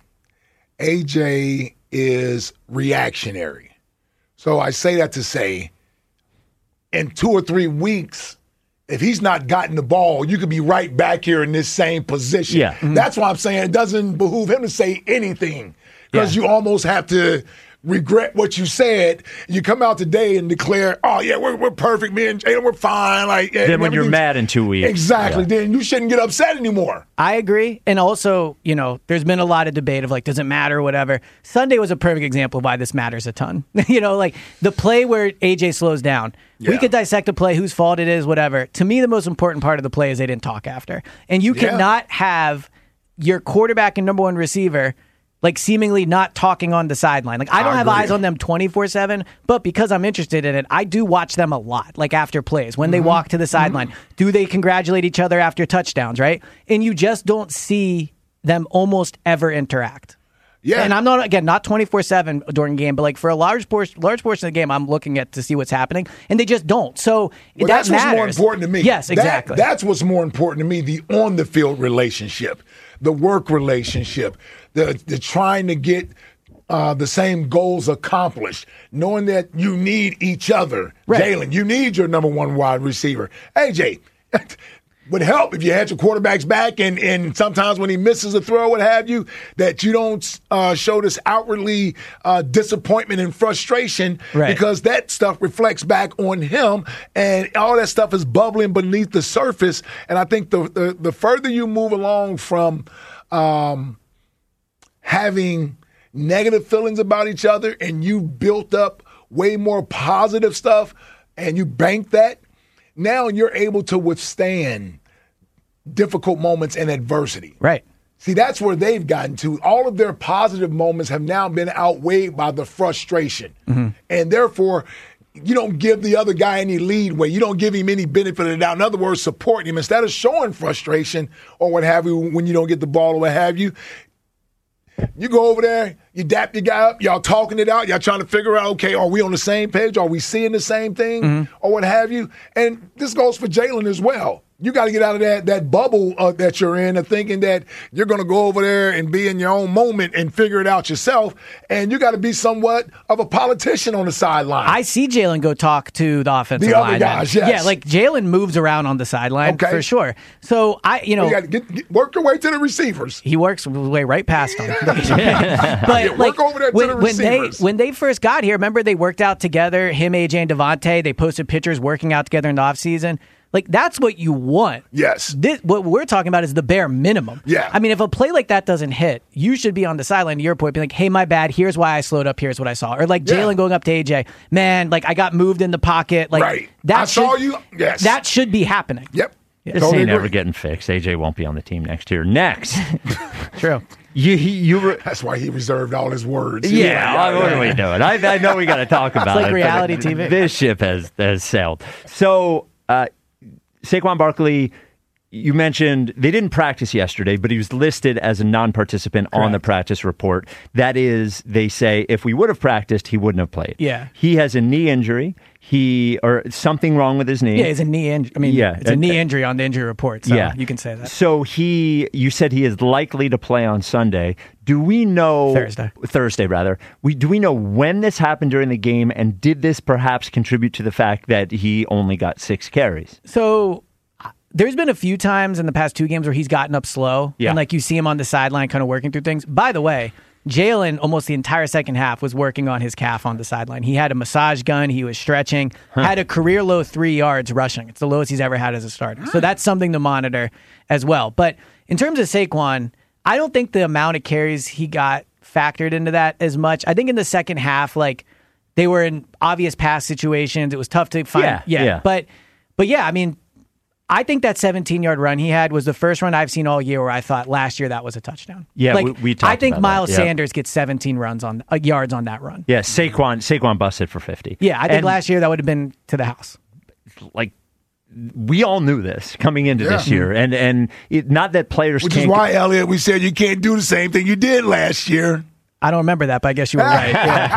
AJ is reactionary. So I say that to say, in 2 or 3 weeks, if he's not gotten the ball, you could be right back here in this same position. Yeah. Mm-hmm. That's why I'm saying it doesn't behoove him to say anything because you almost have to regret what you said. You come out today and declare, "Oh yeah, we're perfect, me and Jalen, we're fine." Then when you're mad in 2 weeks, exactly. Then you shouldn't get upset anymore. I agree, and also, there's been a lot of debate of does it matter, or whatever. Sunday was a perfect example of why this matters a ton. The play where AJ slows down. Yeah. We could dissect the play, whose fault it is, whatever. To me, the most important part of the play is they didn't talk after, and you cannot have your quarterback and number one receiver seemingly not talking on the sideline. I don't have eyes on them 24/7, but because I'm interested in it, I do watch them a lot, after plays. When they walk to the sideline, do they congratulate each other after touchdowns, right? And you just don't see them almost ever interact. Yeah. And I'm not 24/7 during the game, but for a large portion of the game, I'm looking at to see what's happening, and they just don't. So that's matters. What's more important to me. Yes, exactly. That's what's more important to me, the on-the-field relationship, the work relationship, the trying to get the same goals accomplished, knowing that you need each other. Right. Jalen, you need your number one wide receiver. AJ, would help if you had your quarterbacks back and sometimes when he misses a throw, what have you, that you don't show this outwardly disappointment and frustration because that stuff reflects back on him and all that stuff is bubbling beneath the surface. And I think the further you move along from having negative feelings about each other and you built up way more positive stuff and you bank that, now you're able to withstand difficult moments and adversity. Right. See, that's where they've gotten to. All of their positive moments have now been outweighed by the frustration. Mm-hmm. And therefore, you don't give the other guy any leadway. You don't give him any benefit of the doubt. In other words, supporting him. Instead of showing frustration or what have you when you don't get the ball or what have you, you go over there, you dap your guy up, y'all talking it out, y'all trying to figure out, okay, are we on the same page? Are we seeing the same thing or what have you? And this goes for Jalen as well. You got to get out of that bubble that you're in of thinking that you're going to go over there and be in your own moment and figure it out yourself. And you got to be somewhat of a politician on the sideline. I see Jalen go talk to the offensive line. The other guys, yes. Yeah, like Jalen moves around on the sideline for sure. So you got to work your way to the receivers. He works his way right past them. But work over there to the receivers. When they first got here, remember they worked out together, him, AJ, and Devontae. They posted pictures working out together in the offseason. Like, that's what you want. Yes. What we're talking about is the bare minimum. Yeah. I mean, if a play like that doesn't hit, you should be on the sideline, to your point, be like, hey, my bad, here's why I slowed up, here's what I saw. Or like Jalen going up to AJ, man, like, I got moved in the pocket. Like, I saw you. Yes. That should be happening. Yep. This ain't ever getting fixed. AJ won't be on the team next year. Next. True. That's why he reserved all his words. Yeah, what are we doing? I know we got to talk about it. It's like reality TV. This ship has sailed. So, Saquon Barkley, you mentioned they didn't practice yesterday, but he was listed as a non-participant on the practice report. That is, they say if we would have practiced, he wouldn't have played. Yeah. He has a knee injury. Or something wrong with his knee. Yeah, it's a knee injury. I mean, it's a knee injury on the injury report, so you can say that. So you said he is likely to play on Sunday. Do we know... Thursday, rather. Do we know when this happened during the game, and did this perhaps contribute to the fact that he only got 6 carries? So... there's been a few times in the past 2 games where he's gotten up slow, and like you see him on the sideline kind of working through things. By the way, Jalen, almost the entire second half, was working on his calf on the sideline. He had a massage gun. He was stretching. Had a career low 3 yards rushing. It's the lowest he's ever had as a starter. So that's something to monitor as well. But in terms of Saquon, I don't think the amount of carries he got factored into that as much. I think in the second half, like, they were in obvious pass situations. It was tough to find. But yeah, I mean, I think that 17-yard run he had was the first run I've seen all year where I thought last year that was a touchdown. Yeah, like, we talked I think about Miles that. Sanders gets 17 yards on that run. Yeah, Saquon busted for 50. Yeah, I think last year that would have been to the house. Like, we all knew this coming into this year, and not that players Which can't... is why, Elliot, we said you can't do the same thing you did last year. I don't remember that, but I guess you were right.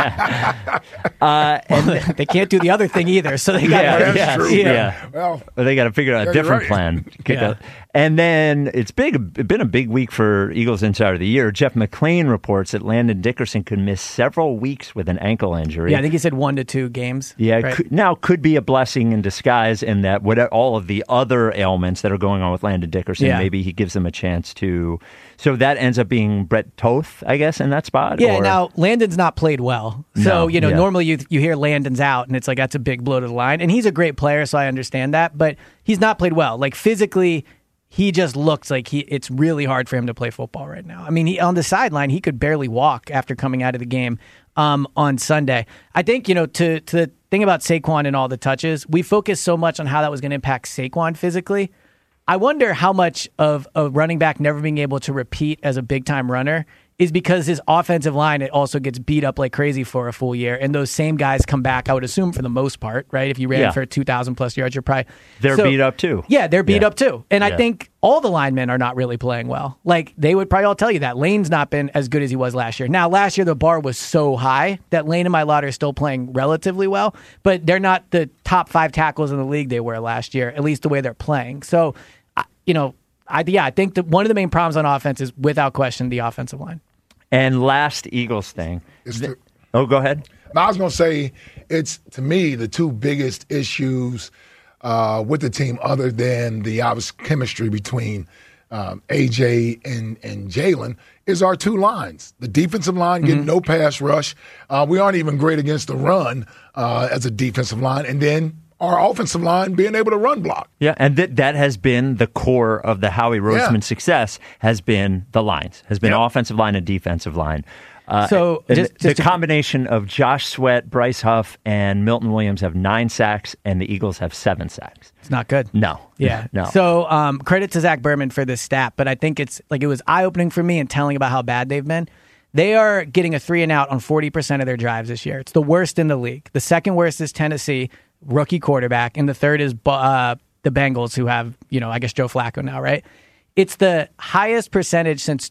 Yeah. And they can't do the other thing either, so they got Well, they got to figure out a different plan. And then it's been a big week for Eagles Insider of the Year. Jeff McLean reports that Landon Dickerson could miss several weeks with an ankle injury. Yeah, I think he said 1 to 2 games. Yeah, right? Could be a blessing in disguise in that all of the other ailments that are going on with Landon Dickerson, maybe he gives them a chance to. So that ends up being Brett Toth, I guess, in that spot. Yeah. Now Landon's not played well, so normally you hear Landon's out, and it's like that's a big blow to the line. And he's a great player, so I understand that, but he's not played well. Like physically, he just looks like it's really hard for him to play football right now. I mean, on the sideline, he could barely walk after coming out of the game on Sunday. I think to the thing about Saquon and all the touches, we focused so much on how that was going to impact Saquon physically. I wonder how much of a running back never being able to repeat as a big-time runner is because his offensive line, it also gets beat up like crazy for a full year, and those same guys come back, I would assume, for the most part, right? If you ran for 2,000-plus yards, you're probably... They're beat up, too. Yeah, they're beat up, too. And I think all the linemen are not really playing well. Like, they would probably all tell you that. Lane's not been as good as he was last year. Now, last year, the bar was so high that Lane and Mailata are still playing relatively well, but they're not the top 5 tackles in the league they were last year, at least the way they're playing. So, I think that one of the main problems on offense is, without question, the offensive line. And last Eagles thing. Go ahead. I was going to say, it's, to me, the 2 biggest issues with the team other than the obvious chemistry between AJ and Jalen is our two lines. The defensive line getting no pass rush. We aren't even great against the run as a defensive line. And then our offensive line being able to run block. Yeah, and that has been the core of the Howie Roseman success, has been the lines, has been offensive line and defensive line. So the combination of Josh Sweat, Bryce Huff, and Milton Williams have 9 sacks, and the Eagles have 7 sacks. It's not good. No. Yeah. No. So credit to Zach Berman for this stat, but I think it was eye-opening for me and telling about how bad they've been. They are getting a 3-and-out on 40% of their drives this year. It's the worst in the league. The second worst is Tennessee, rookie quarterback, and the third is the Bengals, who have, I guess Joe Flacco now, right? It's the highest percentage since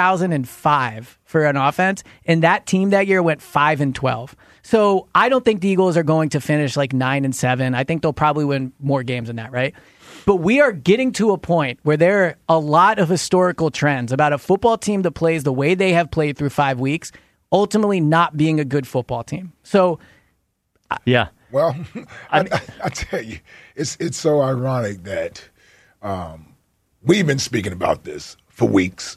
2005 for an offense, and that team that year went 5-12. So I don't think the Eagles are going to finish like 9-7. I think they'll probably win more games than that, right? But we are getting to a point where there are a lot of historical trends about a football team that plays the way they have played through 5 weeks, ultimately not being a good football team. So, yeah. Well, I tell you, it's so ironic that we've been speaking about this for weeks,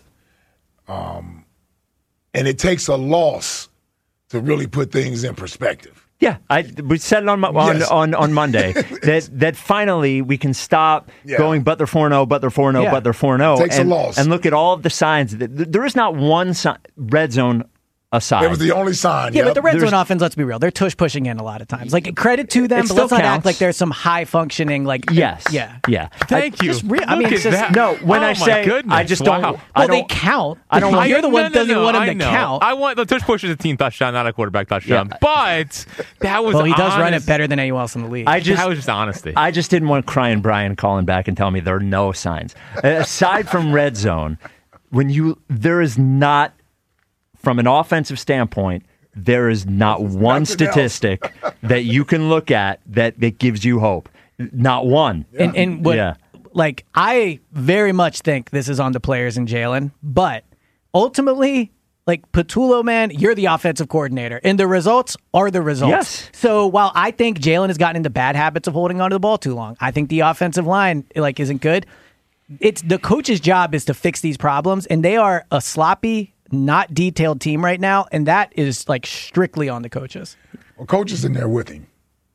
and it takes a loss to really put things in perspective. Yeah, we said it on Monday that finally we can stop going but they're 4-0, but they're 4-0, but they're 4-0. Takes a loss. And look at all of the signs. There is not one red zone aside. It was the only sign. Yeah, but the red zone offense, let's be real, they're pushing in a lot of times. Like, credit to them, but let's not act like there's some high functioning, like, yes. Yeah. Thank you. No, when I say, goodness. I just don't. Well, they count. I don't. You're the one that doesn't want them to count. I want the tush push is a team touchdown, not a quarterback touchdown. Yeah. But that was he does run it better than anyone else in the league. That was just honesty. I just didn't want Crying Brian calling back and telling me there are no signs. Aside from red zone, there is not, from an offensive standpoint, there is not one statistic that you can look at that gives you hope. Not one. Yeah. Like, I very much think this is on the players in Jalen, but ultimately, like, Patullo, man, you're the offensive coordinator, and the results are the results. Yes. So while I think Jalen has gotten into bad habits of holding onto the ball too long, I think the offensive line, isn't good. It's the coach's job is to fix these problems, and they are a sloppy, not detailed team right now, and that is strictly on the coaches. Well, coach is in there with him.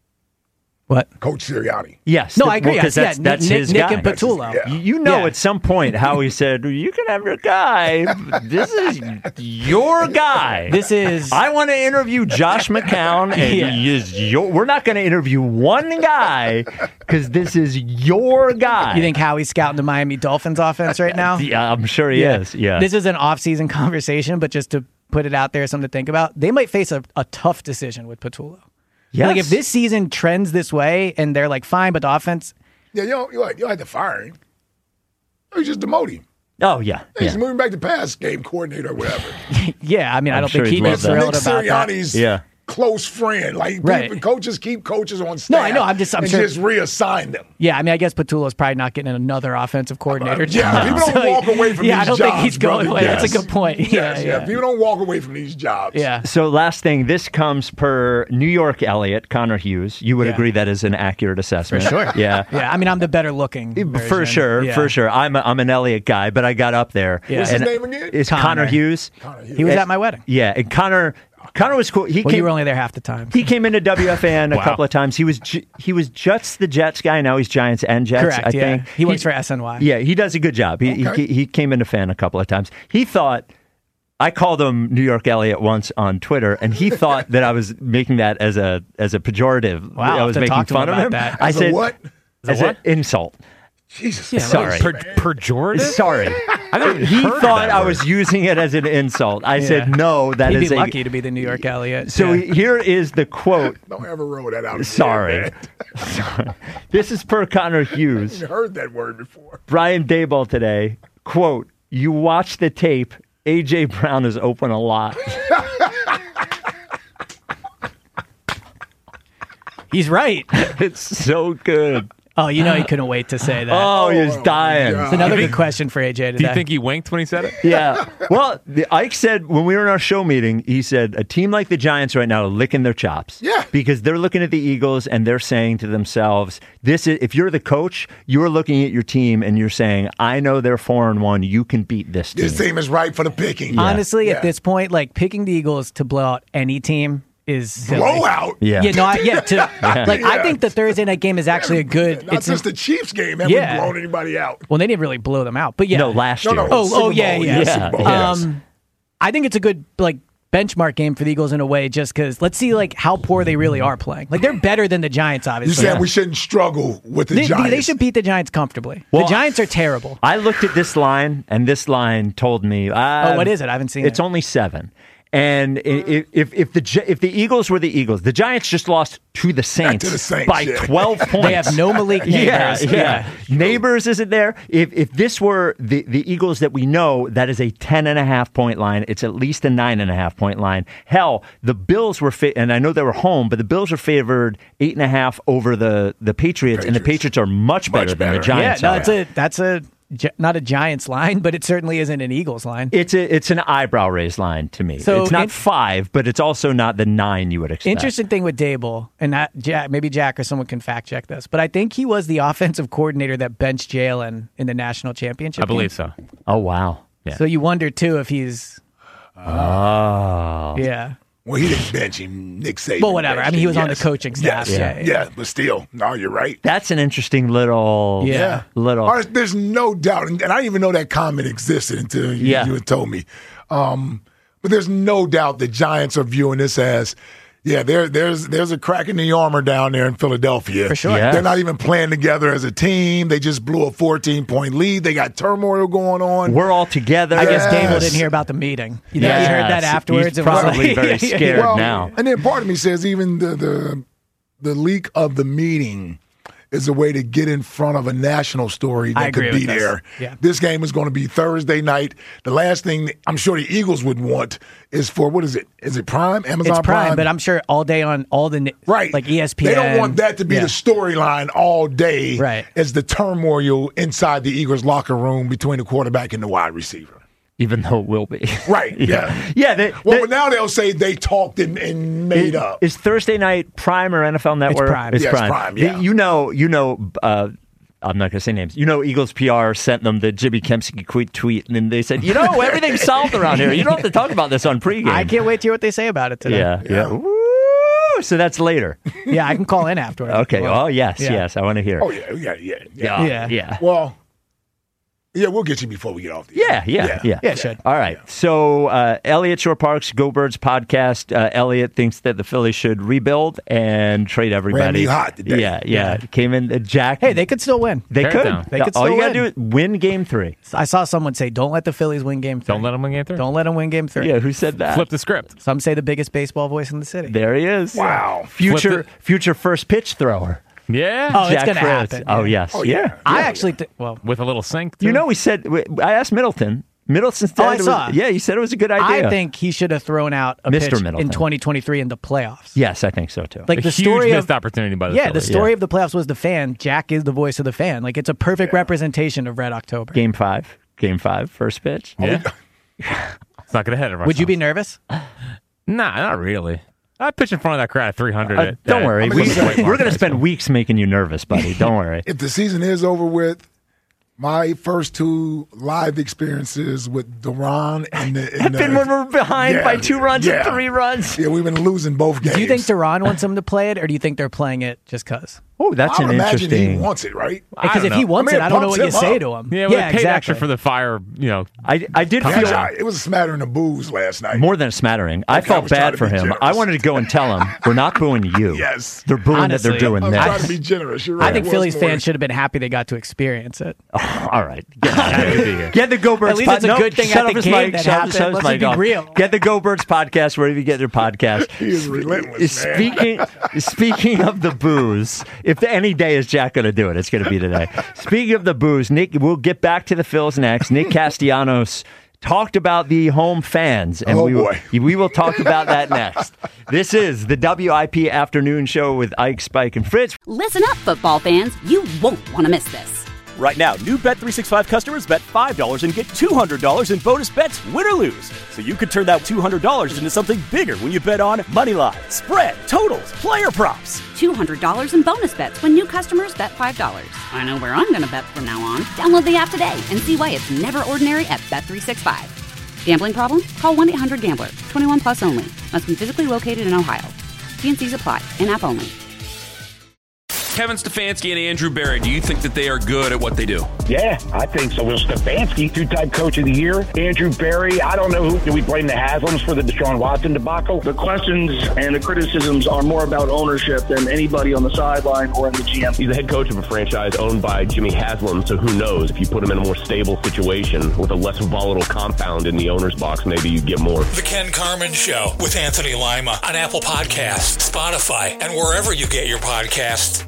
What? Coach Sirianni. Yes. No, I agree. Because that's his Nick guy. and Patullo. At some point how he said, you can have your guy. This is your guy. I want to interview Josh McCown, and we're not going to interview one guy because this is your guy. You think Howie's scouting the Miami Dolphins offense right now? Yeah, I'm sure he is. Yeah. This is an off-season conversation, but just to put it out there, something to think about, they might face a tough decision with Patullo. Yes. Like, if this season trends this way and they're fine, but the offense. Yeah, you don't have to fire him. You just demote him. Oh, yeah. He's moving back to pass game coordinator or whatever. Yeah, I mean, I don't think he'd be thrilled about that. Close friend. Coaches keep coaches on staff. No, I know. I'm sure. Just reassign them. Yeah, I mean, I guess Patullo's probably not getting another offensive coordinator job. People don't walk away from these jobs. Yeah, I don't think he's going away. Yes. That's a good point. Yeah. People don't walk away from these jobs. Yeah. So last thing, this comes per New York Elliott, Connor Hughes. You would agree that is an accurate assessment. For sure. Yeah. Yeah, I mean, I'm the better looking version. For sure. I'm an Elliott guy, but I got up there. Yeah. What's his name again? It's Connor Hughes. He was at my wedding. Yeah, and Connor was cool. You were only there half the time. He came into WFN a couple of times. He was just the Jets guy. Now he's Giants and Jets. Correct, I think he works for SNY. Yeah, he does a good job. He came into fan a couple of times. He thought I called him New York Elliott once on Twitter, and he thought that I was making that as a pejorative. Wow, I was making fun of him. That. I said what? As an insult. Jesus, sorry. Pejorative? Sorry. He thought I was using it as an insult. I said, no, He'd be lucky to be the New York Elliott. So here is the quote. Don't ever roll that out. Sorry. This is per Connor Hughes. I've heard that word before. Brian Daboll today, quote, you watch the tape, A.J. Brown is open a lot. He's right. It's so good. Oh, you know he couldn't wait to say that. Oh, he was dying. It's another good question for AJ today. Do you think he winked when he said it? Yeah. Well, Ike said when we were in our show meeting, he said a team like the Giants right now are licking their chops. Yeah. Because they're looking at the Eagles and they're saying to themselves, "This is if you're the coach, you're looking at your team and you're saying, I know they're 4-1. You can beat this team. This team is ripe for the picking." Honestly, at this point, like picking the Eagles to blow out any team is silly. Blowout. Yeah. I think the Thursday night game is actually a good. Not just the Chiefs game. Haven't blown anybody out. Well, they didn't really blow them out, but yeah. No, last year. Yeah. I think it's a good benchmark game for the Eagles in a way, just because let's see how poor they really are playing. Like they're better than the Giants, obviously. You said we shouldn't struggle with the Giants. They should beat the Giants comfortably. Well, the Giants are terrible. I looked at this line, and this line told me. What is it? I haven't seen it. It's only 7. And if the Eagles were the Eagles, the Giants just lost to the Saints, by 12 points. They have no Malik Neighbors. Yeah. Neighbors isn't there. If this were the Eagles that we know, that is a 10.5 point line. It's at least a 9.5 point line. Hell, the Bills were and I know they were home, but the Bills were favored 8.5 over the Patriots, and the Patriots are much better than the Giants. Yeah, that's not a Giants line, but it certainly isn't an Eagles line. It's an eyebrow raised line to me. So it's not 5, but it's also not the 9 you would expect. Interesting thing with Dable, and maybe Jack or someone can fact check this, but I think he was the offensive coordinator that benched Jalen in the national championship. I believe so. Oh wow! Yeah. So you wonder too if he's. Oh. Yeah. Well, he didn't bench him. Nick Saban. Well, whatever. I mean, he was on the coaching staff. Yes. Yeah, but still, no, you're right. That's an interesting little. There's no doubt, and I didn't even know that comment existed until you had told me. But there's no doubt the Giants are viewing this as. Yeah, there's a crack in the armor down there in Philadelphia. For sure. Yes. They're not even playing together as a team. They just blew a 14-point lead. They got turmoil going on. We're all together. I guess Dable didn't hear about the meeting. You heard that afterwards. He's probably very scared now. And then part of me says even the leak of the meeting is a way to get in front of a national story that could be there. Yeah. This game is going to be Thursday night. The last thing I'm sure the Eagles would want is for, what is it? Is it Prime? Amazon It's Prime, but I'm sure all day on all the ESPN. They don't want that to be the storyline all day as the turmoil inside the Eagles locker room between the quarterback and the wide receiver. Even though it will be. Right, yeah. But now they'll say they talked and made up. Is Thursday night Prime or NFL Network? It's Prime. It's Prime, yeah. You know, I'm not going to say names. Eagles PR sent them the Jimmy Kempski tweet, and then they said, everything's solved around here. You don't have to talk about this on pregame. I can't wait to hear what they say about it today. Yeah. Woo! So that's later. Yeah, I can call in afterwards. Okay. Well, yes. I want to hear. Oh, yeah. Well, yeah, we'll get you before we get off the Yeah, it should. All right. So, Elliott Shore Parks, Go Birds podcast. Elliott thinks that the Phillies should rebuild and trade everybody. Ran me hot today. Yeah. Came in, Jack. Hey, they could still win. They could. All you got to do is win Game 3. I saw someone say, don't let the Phillies win Game 3. Don't let them win Game 3? Don't let them win Game 3. Yeah, who said that? Flip the script. Some say the biggest baseball voice in the city. There he is. Wow. Future first pitch thrower. Yeah. Oh, Jack it's going to happen. Oh, yes. Oh, yeah. I actually with a little sink, too. we said, I asked Middleton. Middleton said I saw. He said it was a good idea. I think he should have thrown out a Mr. pitch Middleton. in 2023 in the playoffs. Yes, I think so, too. Like the huge story missed opportunity by the Phillies. Phillies. The story of the playoffs was the fan. Jack is the voice of the fan. Like, it's a perfect representation of Red October. Game 5, first pitch. Yeah. It's not going to hit him. Would you be nervous? Nah, not really. I pitch in front of that crowd at 300. Don't worry. We're going to spend weeks making you nervous, buddy. Don't worry. If the season is over with, my first 2 live experiences with Duran and when we're behind by 2 runs and 3 runs. Yeah, we've been losing both games. Do you think Duran wants them to play it, or do you think they're playing it just because? Oh, that's an interesting. He wants it, right? Because if he wants it, I don't know what you say to him. Yeah, we paid extra for the fire. I did feel it was a smattering of booze last night. More than a smattering. I felt bad for him. Generous. I wanted to go and tell him we're not booing you. Yes, they're booing that they're doing I'm this. trying to be generous. You're right. I think Phillies fans should have been happy they got to experience it. Oh, all right, get the Go Birds. At least it's a good thing at the game that happened. Let's be real. Get the Go Birds podcast wherever you get your podcast. He is relentless. Speaking of the booze, if any day is Jack going to do it, it's going to be today. Speaking of the booze, Nick, we'll get back to the Phils next. Nick Castellanos talked about the home fans, and we will talk about that next. This is the WIP Afternoon Show with Ike, Spike, and Fritz. Listen up, football fans. You won't want to miss this. Right now, new Bet365 customers bet $5 and get $200 in bonus bets, win or lose. So you could turn that $200 into something bigger when you bet on moneyline, spread, totals, player props. $200 in bonus bets when new customers bet $5. I know where I'm going to bet from now on. Download the app today and see why it's never ordinary at Bet365. Gambling problem? Call 1-800-GAMBLER. 21 plus only. Must be physically located in Ohio. T&Cs apply. In-app only. Kevin Stefanski and Andrew Berry, do you think that they are good at what they do? Yeah, I think so. Will Stefanski, two-time coach of the year. Andrew Berry, I don't know do we blame the Haslams for the Deshaun Watson debacle? The questions and the criticisms are more about ownership than anybody on the sideline or in the GM. He's the head coach of a franchise owned by Jimmy Haslam, so who knows? If you put him in a more stable situation with a less volatile compound in the owner's box, maybe you get more. The Ken Carman Show with Anthony Lima on Apple Podcasts, Spotify, and wherever you get your podcasts.